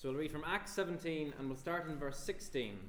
So we'll read from Acts 17 and we'll start in verse 16.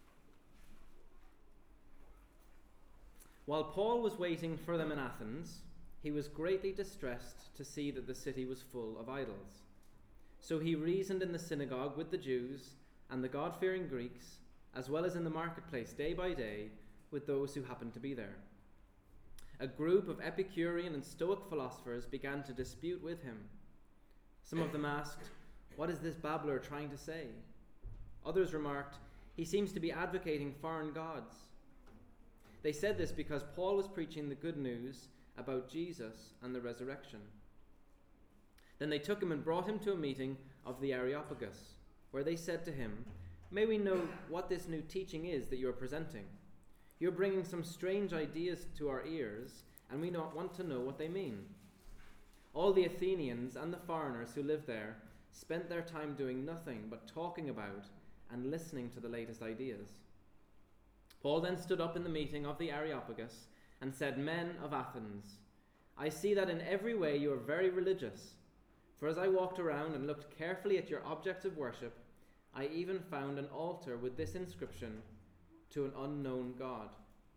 While Paul was waiting for them in Athens, he was greatly distressed to see that the city was full of idols. So he reasoned in the synagogue with the Jews and the God-fearing Greeks, as well as in the marketplace day by day with those who happened to be there. A group of Epicurean and Stoic philosophers began to dispute with him. Some of them asked, "What is this babbler trying to say?" Others remarked, "He seems to be advocating foreign gods." They said this because Paul was preaching the good news about Jesus and the resurrection. Then they took him and brought him to a meeting of the Areopagus, where they said to him, "May we know what this new teaching is that you are presenting? You're bringing some strange ideas to our ears, and we want to know what they mean." All the Athenians and the foreigners who lived there spent their time doing nothing but talking about and listening to the latest ideas. Paul then stood up in the meeting of the Areopagus and said, "Men of Athens, I see that in every way you are very religious. For as I walked around and looked carefully at your objects of worship, I even found an altar with this inscription, 'To an unknown God.'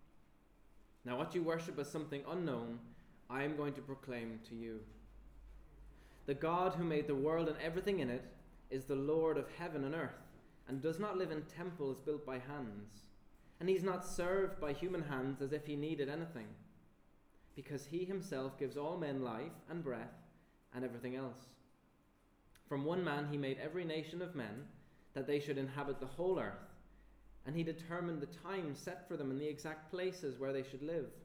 Now what you worship as something unknown, I am going to proclaim to you. The God who made the world and everything in it is the Lord of heaven and earth, and does not live in temples built by hands. And he's not served by human hands as if he needed anything, because he himself gives all men life and breath and everything else. From one man he made every nation of men, that they should inhabit the whole earth, and he determined the time set for them and the exact places where they should live.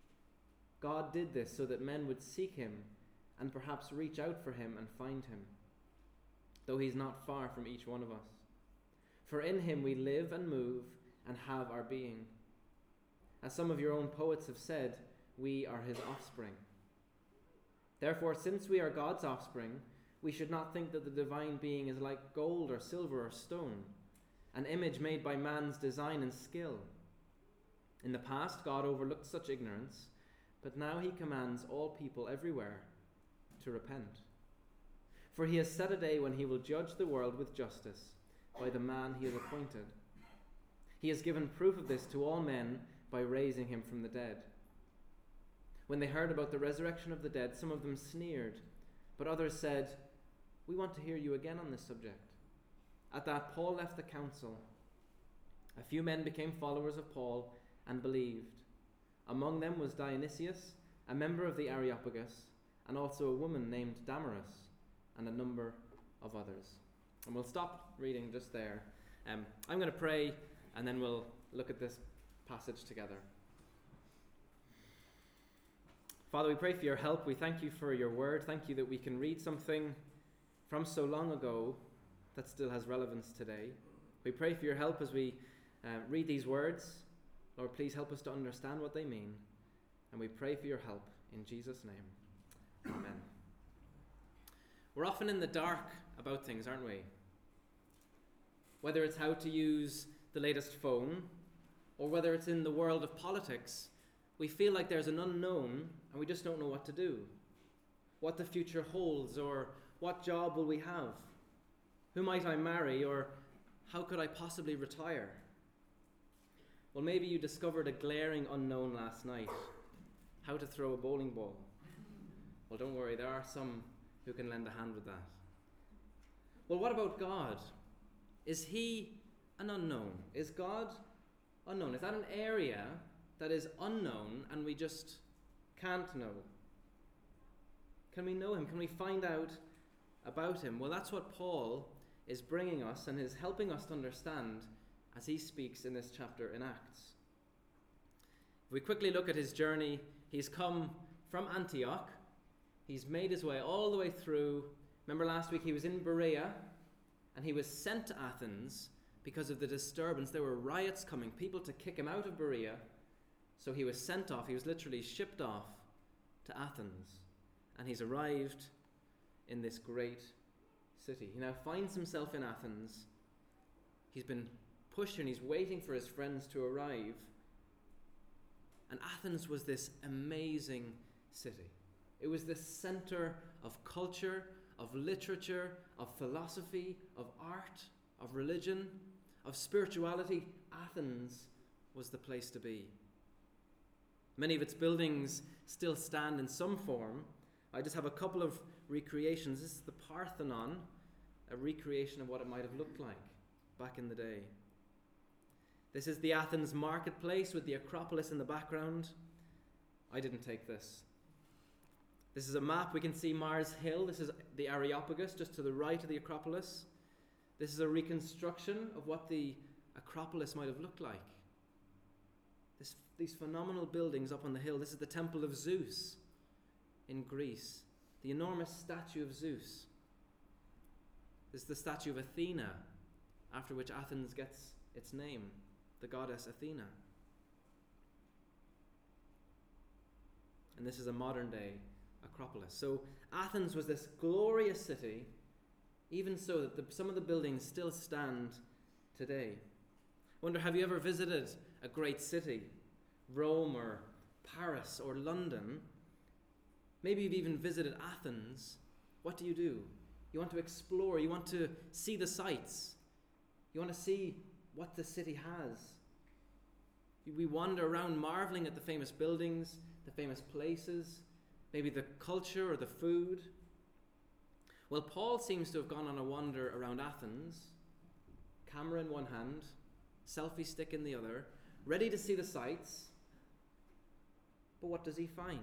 God did this so that men would seek him and perhaps reach out for him and find him, though he's not far from each one of us. For in him we live and move and have our being. As some of your own poets have said, we are his offspring. Therefore, since we are God's offspring, we should not think that the divine being is like gold or silver or stone, an image made by man's design and skill. In the past, God overlooked such ignorance, but now he commands all people everywhere to repent. For he has set a day when he will judge the world with justice by the man he has appointed. He has given proof of this to all men by raising him from the dead." When they heard about the resurrection of the dead, some of them sneered, but others said, "We want to hear you again on this subject." At that, Paul left the council. A few men became followers of Paul and believed. Among them was Dionysius, a member of the Areopagus, and also a woman named Damaris, and a number of others. And we'll stop reading just there. I'm going to pray, and then we'll look at this passage together. Father, we pray for your help. We thank you for your word. Thank you that we can read something from so long ago that still has relevance today. We pray for your help as we read these words. Lord, please help us to understand what they mean. And we pray for your help in Jesus' name. Amen. We're often in the dark about things, aren't we? Whether it's how to use the latest phone, or whether it's in the world of politics, we feel like there's an unknown and we just don't know what to do. What the future holds, or what job will we have? Who might I marry, or how could I possibly retire? Well, maybe you discovered a glaring unknown last night. How to throw a bowling ball. Well, don't worry, there are some who can lend a hand with that. Well, what about God? Is he an unknown? Is God unknown? Is that an area that is unknown and we just can't know? Can we know him? Can we find out about him? Well, that's what Paul is bringing us and is helping us to understand as he speaks in this chapter in Acts. If we quickly look at his journey, he's come from Antioch. He's made his way all the way through. Remember last week he was in Berea and he was sent to Athens because of the disturbance. There were riots coming, people to kick him out of Berea. So he was sent off. He was literally shipped off to Athens. And he's arrived in this great city. He now finds himself in Athens. He's been pushed and he's waiting for his friends to arrive. And Athens was this amazing city. It was the center of culture, of literature, of philosophy, of art, of religion, of spirituality. Athens was the place to be. Many of its buildings still stand in some form. I just have a couple of recreations. This is the Parthenon, a recreation of what it might have looked like back in the day. This is the Athens marketplace with the Acropolis in the background. I didn't take this. This is a map. We can see Mars Hill. This is the Areopagus, just to the right of the Acropolis. This is a reconstruction of what the Acropolis might have looked like. These phenomenal buildings up on the hill. This is the Temple of Zeus in Greece, the enormous statue of Zeus. This is the statue of Athena, after which Athens gets its name, the goddess Athena. And this is a modern day Acropolis. So Athens was this glorious city, even so that some of the buildings still stand today. I wonder, have you ever visited a great city, Rome or Paris or London? Maybe you've even visited Athens. What do? You want to explore, you want to see the sights, you want to see what the city has. We wander around marveling at the famous buildings, the famous places, maybe the culture or the food. Well, Paul seems to have gone on a wander around Athens, camera in one hand, selfie stick in the other, ready to see the sights. But what does he find?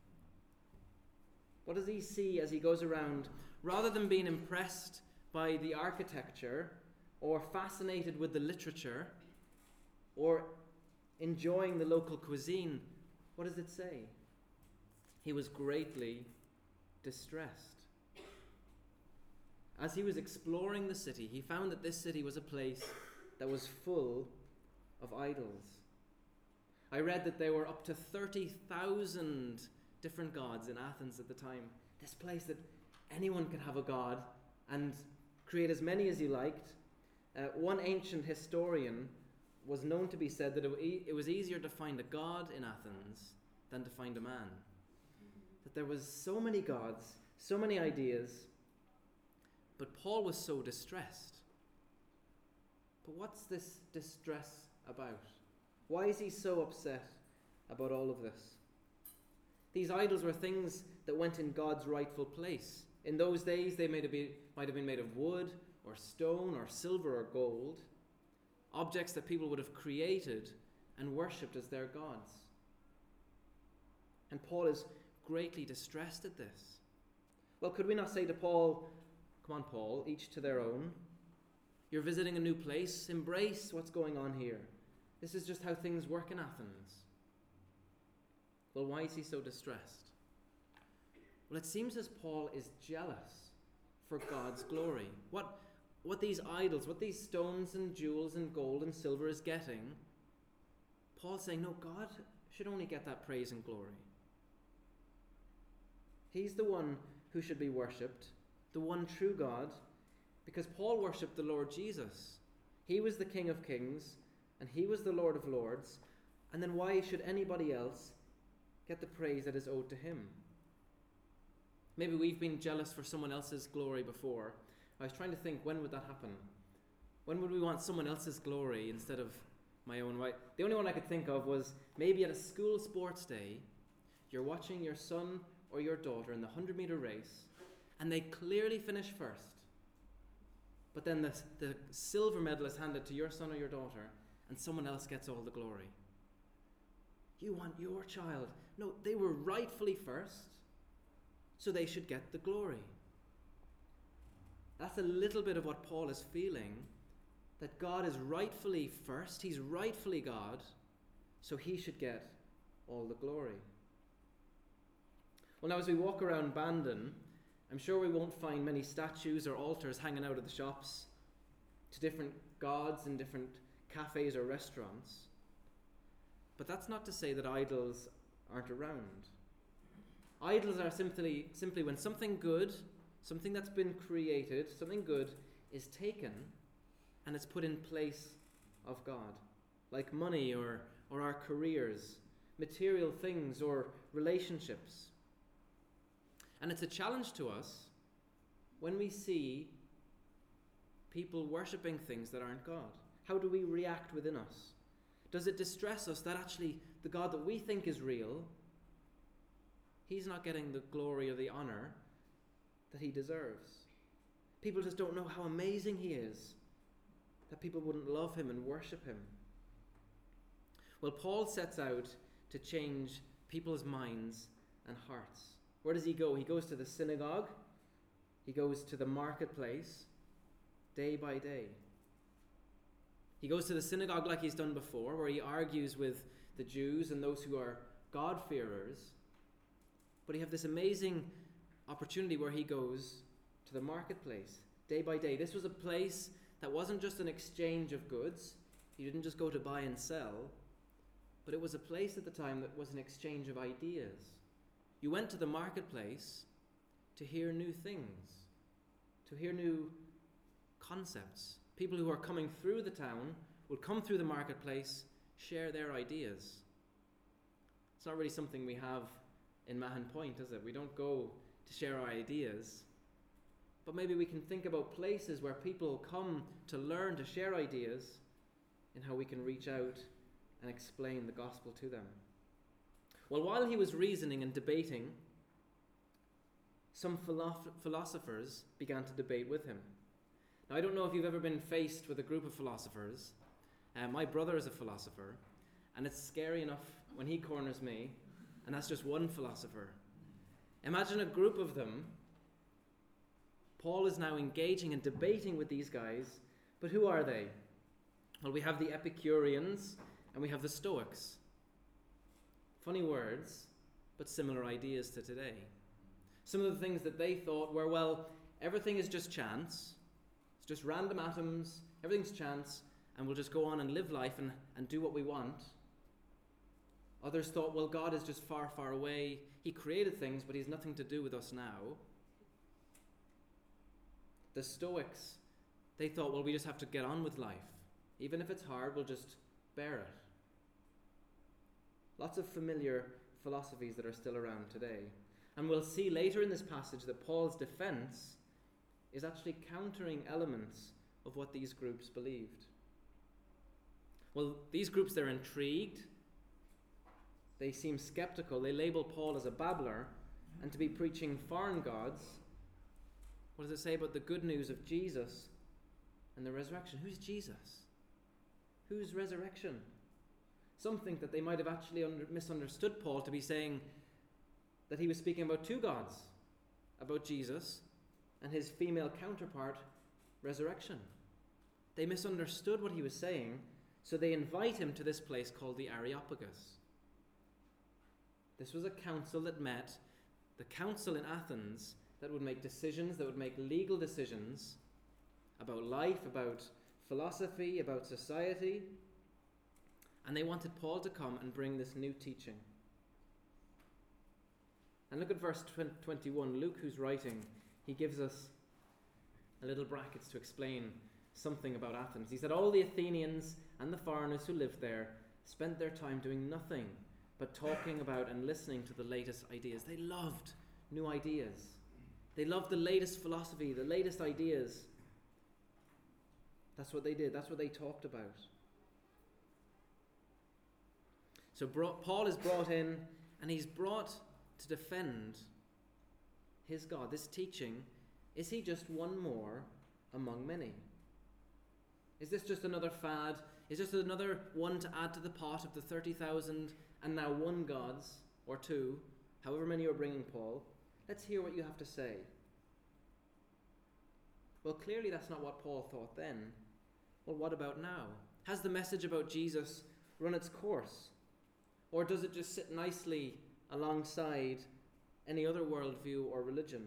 What does he see as he goes around? Rather than being impressed by the architecture or fascinated with the literature or enjoying the local cuisine, what does it say? He was greatly distressed. As he was exploring the city, he found that this city was a place that was full of idols. I read that there were up to 30,000 different gods in Athens at the time. This place that anyone could have a god and create as many as you liked. One ancient historian was known to be said that it was easier to find a god in Athens than to find a man. That there was so many gods, so many ideas, but Paul was so distressed. But what's this distress about? Why is he so upset about all of this? These idols were things that went in God's rightful place. In those days, they might have been made of wood or stone or silver or gold, objects that people would have created and worshipped as their gods. And Paul is greatly distressed at this. Well, could we not say to Paul, come on, Paul, each to their own. You're visiting a new place. Embrace what's going on here. This is just how things work in Athens. Well, why is he so distressed? Well, it seems as Paul is jealous for God's glory. What these idols, what these stones and jewels and gold and silver is getting, Paul's saying, no, God should only get that praise and glory. He's the one who should be worshipped, the one true God, because Paul worshipped the Lord Jesus. He was the King of Kings, and he was the Lord of Lords. And then why should anybody else get the praise that is owed to him? Maybe we've been jealous for someone else's glory before. I was trying to think, when would that happen? When would we want someone else's glory instead of my own? Right? The only one I could think of was maybe at a school sports day, you're watching your son or your daughter in the 100-meter race, and they clearly finish first. But then the silver medal is handed to your son or your daughter, and someone else gets all the glory. You want your child. No, they were rightfully first, so they should get the glory. That's a little bit of what Paul is feeling, that God is rightfully first, he's rightfully God, so he should get all the glory. Well, now as we walk around Bandon, I'm sure we won't find many statues or altars hanging out of the shops to different gods in different cafes or restaurants. But that's not to say that idols aren't around. Idols are simply when something good, something that's been created, something good is taken and it's put in place of God, like money or our careers, material things or relationships. And it's a challenge to us when we see people worshipping things that aren't God? How do we react within us? Does it distress us that actually the God that we think is real, he's not getting the glory or the honor that he deserves? People just don't know how amazing he is, that people wouldn't love him and worship him. Well, Paul sets out to change people's minds and hearts. Where does he go? He goes to the synagogue. He goes to the marketplace day by day. He goes to the synagogue like he's done before, where he argues with the Jews and those who are God-fearers. But he has this amazing opportunity where he goes to the marketplace day by day. This was a place that wasn't just an exchange of goods. He didn't just go to buy and sell, but it was a place at the time that was an exchange of ideas. You went to the marketplace to hear new things, to hear new concepts. People who are coming through the town will come through the marketplace, share their ideas. It's not really something we have in Mahon Point, is it? We don't go to share our ideas. But maybe we can think about places where people come to learn, to share ideas, and how we can reach out and explain the gospel to them. Well, while he was reasoning and debating, some philosophers began to debate with him. Now, I don't know if you've ever been faced with a group of philosophers. My brother is a philosopher, and it's scary enough when he corners me, and that's just one philosopher. Imagine a group of them. Paul is now engaging and debating with these guys, but who are they? Well, we have the Epicureans and we have the Stoics. Funny words, but similar ideas to today. Some of the things that they thought were, well, everything is just chance. It's just random atoms, everything's chance, and we'll just go on and live life and do what we want. Others thought, well, God is just far, far away. He created things, but he's nothing to do with us now. The Stoics, they thought, well, we just have to get on with life. Even if it's hard, we'll just bear it. Lots of familiar philosophies that are still around today. And we'll see later in this passage that Paul's defense is actually countering elements of what these groups believed. Well, these groups, they're intrigued. They seem skeptical. They label Paul as a babbler and to be preaching foreign gods. What does it say about the good news of Jesus and the resurrection? Who's Jesus? Whose resurrection? Some think that they might have actually misunderstood Paul to be saying that he was speaking about two gods, about Jesus and his female counterpart, resurrection. They misunderstood what he was saying, so they invite him to this place called the Areopagus. This was a council that met, the council in Athens, that would make decisions, that would make legal decisions about life, about philosophy, about society. And they wanted Paul to come and bring this new teaching. And look at verse 21. Luke, who's writing, he gives us a little brackets to explain something about Athens. He said, all the Athenians and the foreigners who lived there spent their time doing nothing but talking about and listening to the latest ideas. They loved new ideas. They loved the latest philosophy, the latest ideas. That's what they did. That's what they talked about. So Paul is brought in, and he's brought to defend his God. This teaching, is he just one more among many? Is this just another fad? Is this another one to add to the pot of the 30,000 and now one gods, or two, however many you're bringing, Paul? Let's hear what you have to say. Well, clearly that's not what Paul thought then. Well, what about now? Has the message about Jesus run its course? Or does it just sit nicely alongside any other worldview or religion?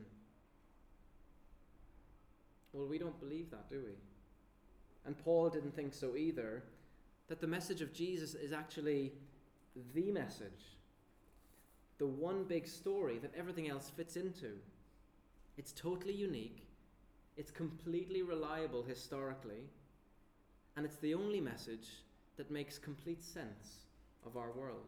Well, we don't believe that, do we? And Paul didn't think so either, that the message of Jesus is actually the message, the one big story that everything else fits into. It's totally unique, it's completely reliable historically, and it's the only message that makes complete sense of our world.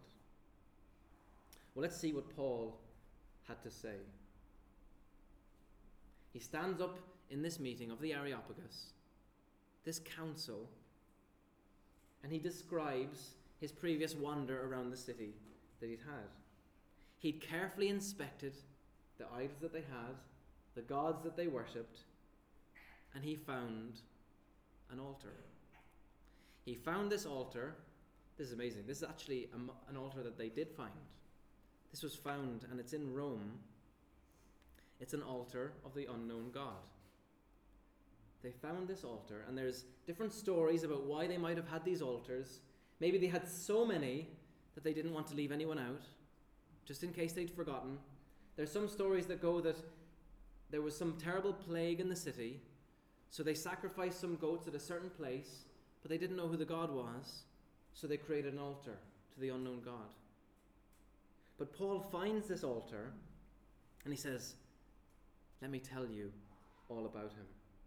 Well, let's see what Paul had to say. He stands up in this meeting of the Areopagus, this council, and he describes his previous wander around the city that he'd had. He'd carefully inspected the idols that they had, the gods that they worshipped, and he found an altar. He found this altar. This is amazing. This is actually an altar that they did find. This was found, and it's in Rome. It's an altar of the unknown God. They found this altar, and there's different stories about why they might have had these altars. Maybe they had so many that they didn't want to leave anyone out, just in case they'd forgotten. There's some stories that go that there was some terrible plague in the city, so they sacrificed some goats at a certain place, but they didn't know who the God was, so they created an altar to the unknown God. But Paul finds this altar, and he says, "Let me tell you all about him.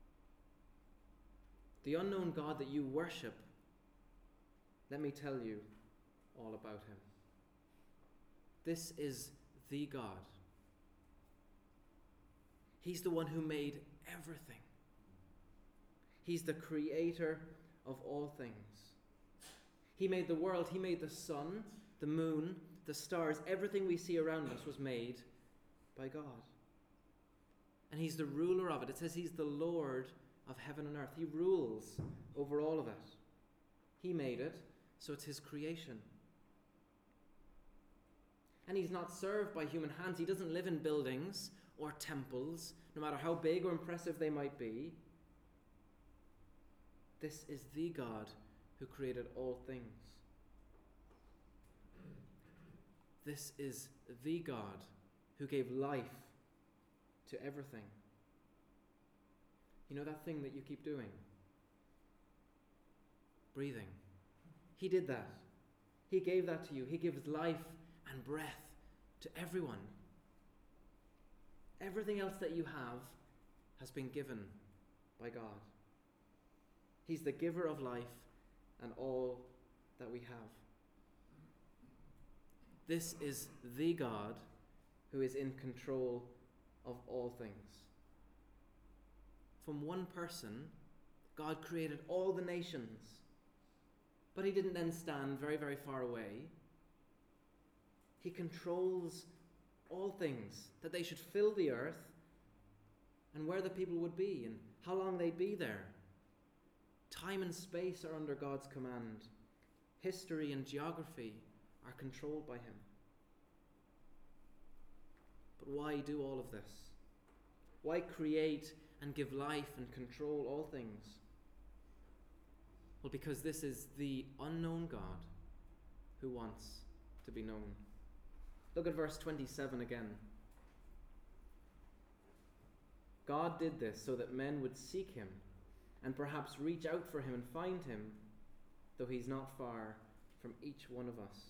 The unknown God that you worship, let me tell you all about him. This is the God. He's the one who made everything. He's the creator of all things. He made the world, he made the sun, the moon, the stars. Everything we see around us was made by God. And he's the ruler of it. It says he's the Lord of heaven and earth. He rules over all of it. He made it, so it's his creation. And he's not served by human hands. He doesn't live in buildings or temples, no matter how big or impressive they might be. This is the God who created all things. This is the God who gave life to everything. You know that thing that you keep doing? Breathing. He did that. He gave that to you. He gives life and breath to everyone. Everything else that you have has been given by God. He's the giver of life and all that we have. This is the God who is in control of all things. From one person, God created all the nations. But he didn't then stand very, very far away. He controls all things, that they should fill the earth and where the people would be and how long they'd be there. Time and space are under God's command. History and geography are controlled by him. But why do all of this? Why create and give life and control all things? Well, because this is the unknown God who wants to be known. Look at verse 27 again. God did this so that men would seek him and perhaps reach out for him and find him, though he's not far from each one of us.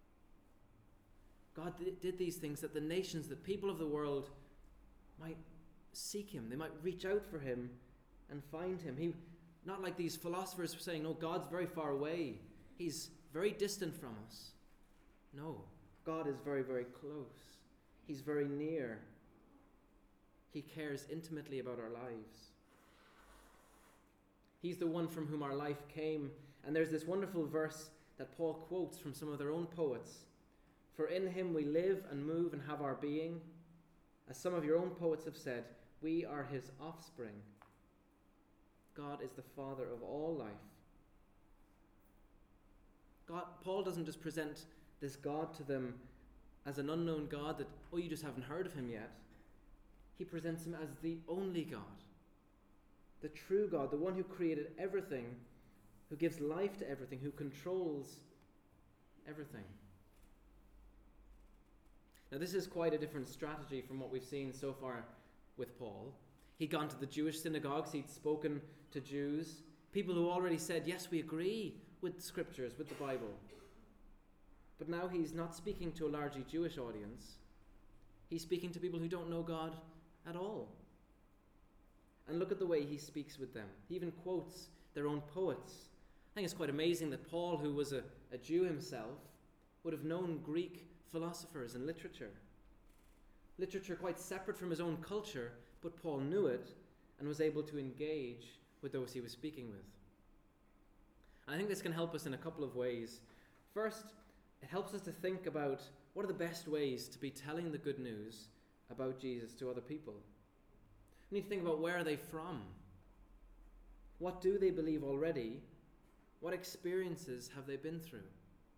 God did these things that the nations, the people of the world, might seek him. They might reach out for him and find him. He, not like these philosophers were saying, no, God's very far away. He's very distant from us. No, God is very, very close. He's very near. He cares intimately about our lives. He's the one from whom our life came. And there's this wonderful verse that Paul quotes from some of their own poets. For in him we live and move and have our being. As some of your own poets have said, we are his offspring. God is the Father of all life. Paul doesn't just present this God to them as an unknown God that, oh, you just haven't heard of him yet. He presents him as the only God, the true God, the one who created everything, who gives life to everything, who controls everything. Now, this is quite a different strategy from what we've seen so far with Paul. He'd gone to the Jewish synagogues, he'd spoken to Jews, people who already said, yes, we agree with the scriptures, with the Bible. But now he's not speaking to a largely Jewish audience. He's speaking to people who don't know God at all. And look at the way he speaks with them. He even quotes their own poets. I think it's quite amazing that Paul, who was a Jew himself, would have known Greek philosophers and literature quite separate from his own culture, but Paul knew it and was able to engage with those he was speaking with. And I think this can help us in a couple of ways. First, it helps us to think about what are the best ways to be telling the good news about Jesus to other people. We need to think about, where are they from? What do they believe already? What experiences have they been through?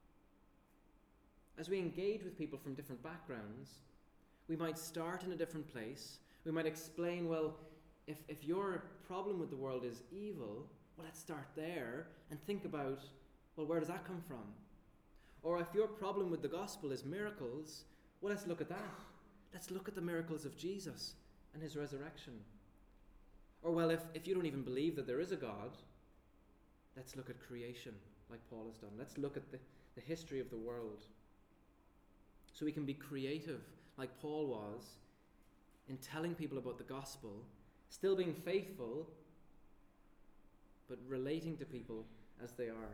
As we engage with people from different backgrounds, we might start in a different place. We might explain, well, if your problem with the world is evil, well, let's start there and think about, well, where does that come from? Or if your problem with the gospel is miracles, well, let's look at that. Let's look at the miracles of Jesus and his resurrection. Or, well, if you don't even believe that there is a God, let's look at creation like Paul has done. Let's look at the history of the world. So we can be creative like Paul was in telling people about the gospel, still being faithful, but relating to people as they are.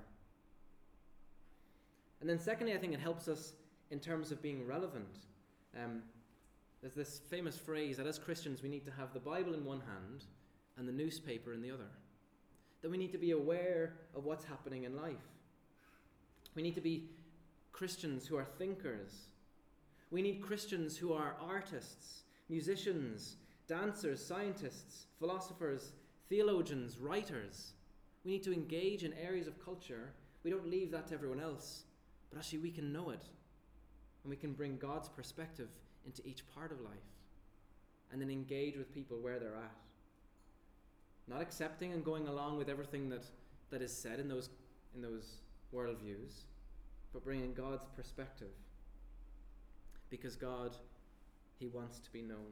And then secondly, I think it helps us in terms of being relevant. There's this famous phrase that as Christians we need to have the Bible in one hand and the newspaper in the other. That we need to be aware of what's happening in life. We need to be Christians who are thinkers. We need Christians who are artists, musicians, dancers, scientists, philosophers, theologians, writers. We need to engage in areas of culture. We don't leave that to everyone else, but actually we can know it, and we can bring God's perspective into each part of life, and then engage with people where they're at. Not accepting and going along with everything that is said in those worldviews, but bringing God's perspective. Because God, he wants to be known.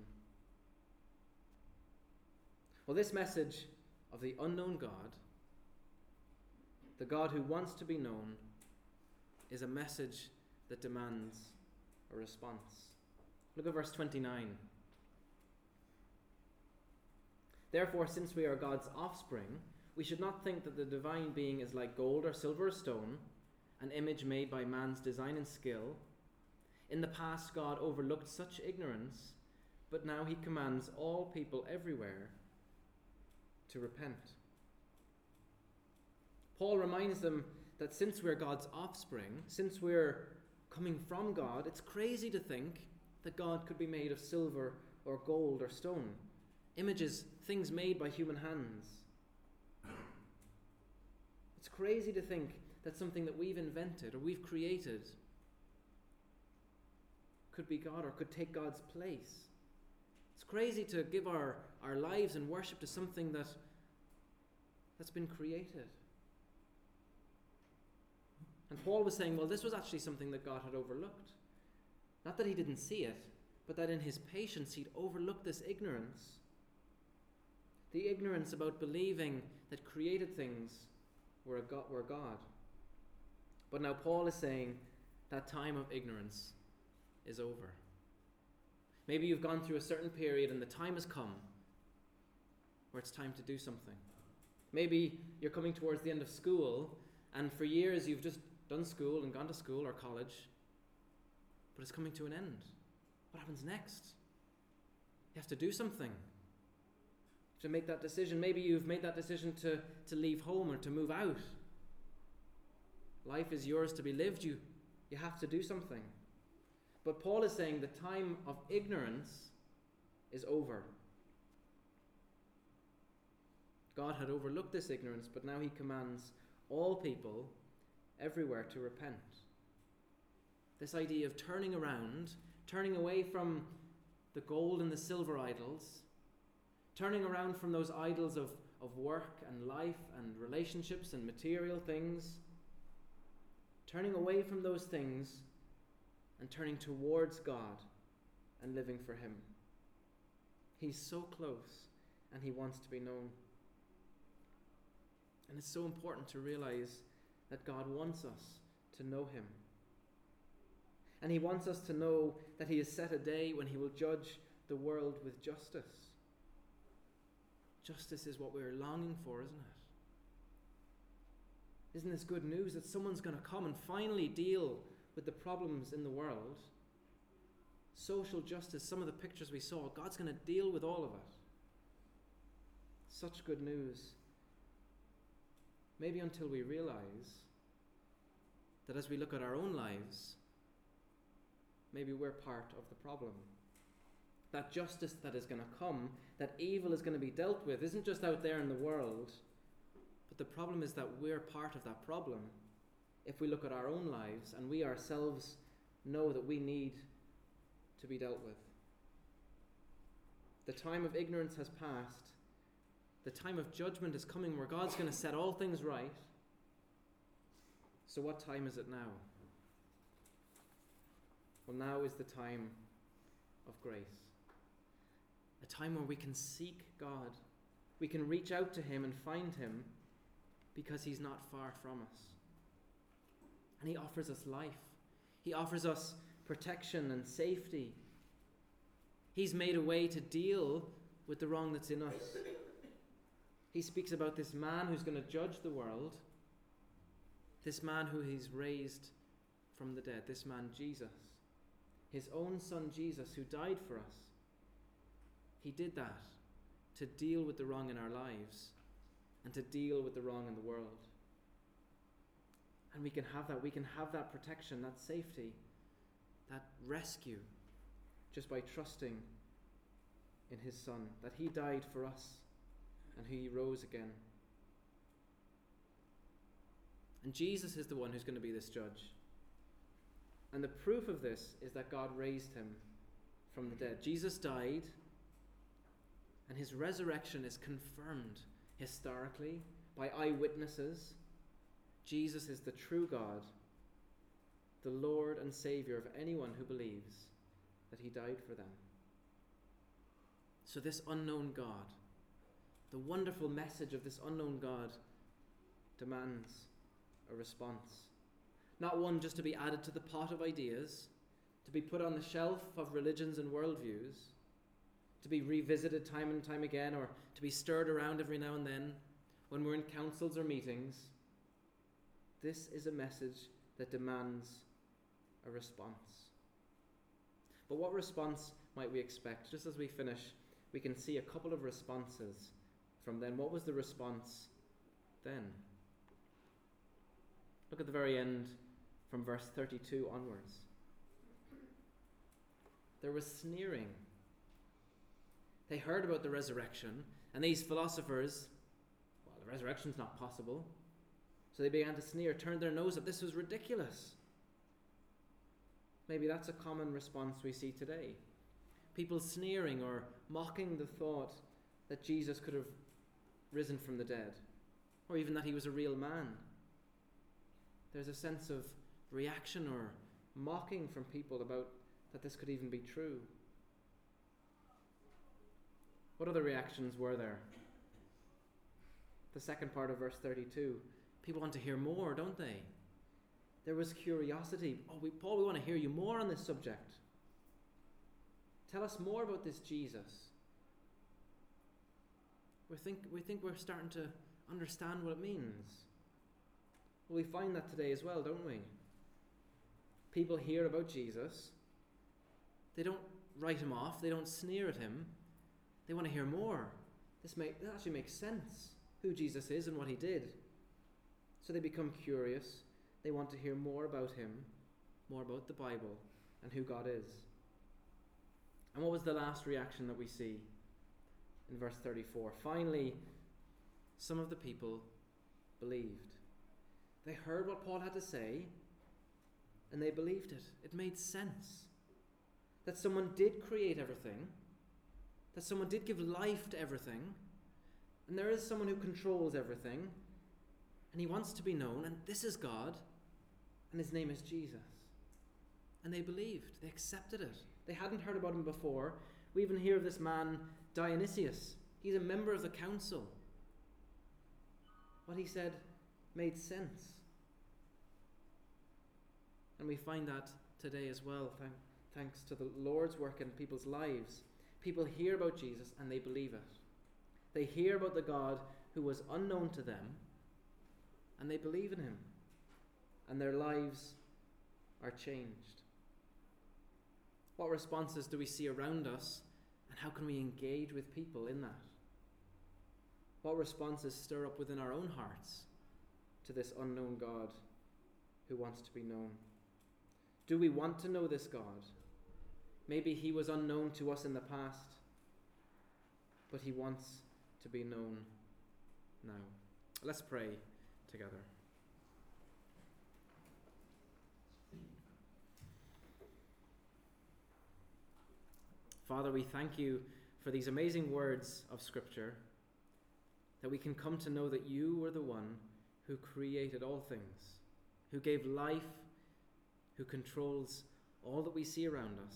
Well, this message of the unknown God, the God who wants to be known, is a message that demands a response. Look at verse 29. Therefore, since we are God's offspring, we should not think that the divine being is like gold or silver or stone, an image made by man's design and skill. In the past, God overlooked such ignorance, but now he commands all people everywhere to repent. Paul reminds them that since we're God's offspring, since we're coming from God, it's crazy to think that God could be made of silver or gold or stone. Images, things made by human hands. It's crazy to think that something that we've invented or we've created could be God or could take God's place. It's crazy to give our lives and worship to something that's been created. And Paul was saying, well, this was actually something that God had overlooked. Not that he didn't see it, but that in his patience he'd overlooked this ignorance. The ignorance about believing that created things were God. But now Paul is saying that time of ignorance is over. Maybe you've gone through a certain period and the time has come where it's time to do something. Maybe you're coming towards the end of school, and for years you've just done school and gone to school or college, but it's coming to an end. What happens next? You have to do something. You have to make that decision. Maybe you've made that decision to leave home or to move out. Life is yours to be lived. You have to do something. But Paul is saying the time of ignorance is over. God had overlooked this ignorance, but now he commands all people everywhere to repent. This idea of turning around, turning away from the gold and the silver idols, turning around from those idols of work and life and relationships and material things, turning away from those things and turning towards God and living for him. He's so close and he wants to be known. And it's so important to realize that God wants us to know him. And he wants us to know that he has set a day when he will judge the world with justice. Justice is what we're longing for, isn't it? Isn't this good news that someone's going to come and finally deal with the problems in the world? Social justice, some of the pictures we saw, God's going to deal with all of it. Such good news. Maybe until we realize that as we look at our own lives, maybe we're part of the problem. That justice that is going to come, that evil is going to be dealt with, isn't just out there in the world, but the problem is that we're part of that problem. If we look at our own lives and we ourselves know that we need to be dealt with. The time of ignorance has passed. The time of judgment is coming where God's going to set all things right. So what time is it now? Well, now is the time of grace. A time where we can seek God. We can reach out to him and find him because he's not far from us. And he offers us life. He offers us protection and safety. He's made a way to deal with the wrong that's in us. He speaks about this man who's going to judge the world, this man who he's raised from the dead, this man Jesus, his own son Jesus, who died for us. He did that to deal with the wrong in our lives and to deal with the wrong in the world. And we can have that. We can have that protection, that safety, that rescue, just by trusting in his Son, that he died for us and he rose again. And Jesus is the one who's going to be this judge. And the proof of this is that God raised him from the dead. Jesus died, and his resurrection is confirmed historically by eyewitnesses. Jesus is the true God, the Lord and Savior of anyone who believes that he died for them. So this unknown God, the wonderful message of this unknown God, demands a response. Not one just to be added to the pot of ideas, to be put on the shelf of religions and worldviews, to be revisited time and time again, or to be stirred around every now and then when we're in councils or meetings. This is a message that demands a response. But what response might we expect? Just as we finish, we can see a couple of responses from then. What was the response then? Look at the very end from verse 32 onwards. There was sneering. They heard about the resurrection, and these philosophers, well, the resurrection's not possible. So they began to sneer, turned their nose up. This was ridiculous. Maybe that's a common response we see today. People sneering or mocking the thought that Jesus could have risen from the dead, or even that he was a real man. There's a sense of reaction or mocking from people about that this could even be true. What other reactions were there? The second part of verse 32. People want to hear more, don't they? There was curiosity. Paul, we want to hear you more on this subject. Tell us more about this Jesus. We think we're starting to understand what it means. Well, we find that today as well, don't we? People hear about Jesus. They don't write him off. They don't sneer at him. They want to hear more. This actually makes sense, who Jesus is and what he did. So they become curious. They want to hear more about him, more about the Bible, and who God is. And what was the last reaction that we see in verse 34? Finally, some of the people believed. They heard what Paul had to say, and they believed it. It made sense. That someone did create everything, that someone did give life to everything, and there is someone who controls everything, and he wants to be known, and this is God, and his name is Jesus. And they believed. They accepted it. They hadn't heard about him before. We even hear of this man, Dionysius. He's a member of the council. What he said made sense. And we find that today as well, thanks to the Lord's work in people's lives. People hear about Jesus and they believe it. They hear about the God who was unknown to them, and they believe in him. And their lives are changed. What responses do we see around us, and how can we engage with people in that? What responses stir up within our own hearts to this unknown God who wants to be known? Do we want to know this God? Maybe he was unknown to us in the past, but he wants to be known now. Let's pray together. Father, we thank you for these amazing words of Scripture, that we can come to know that you were the one who created all things, who gave life, who controls all that we see around us.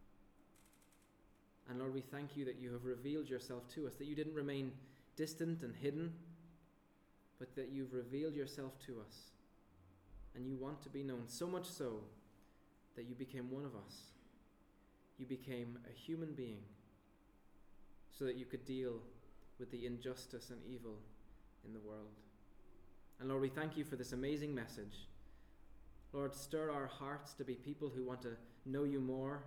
And Lord, we thank you that you have revealed yourself to us, that you didn't remain distant and hidden, but that you've revealed yourself to us. And you want to be known, so much so that you became one of us. You became a human being so that you could deal with the injustice and evil in the world. And Lord, we thank you for this amazing message. Lord, stir our hearts to be people who want to know you more.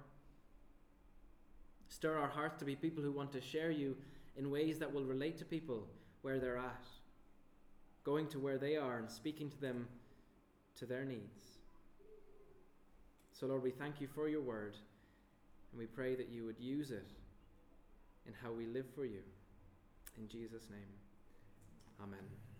Stir our hearts to be people who want to share you in ways that will relate to people where they're at, going to where they are and speaking to them to their needs. So Lord, we thank you for your word, and we pray that you would use it in how we live for you. In Jesus' name, amen.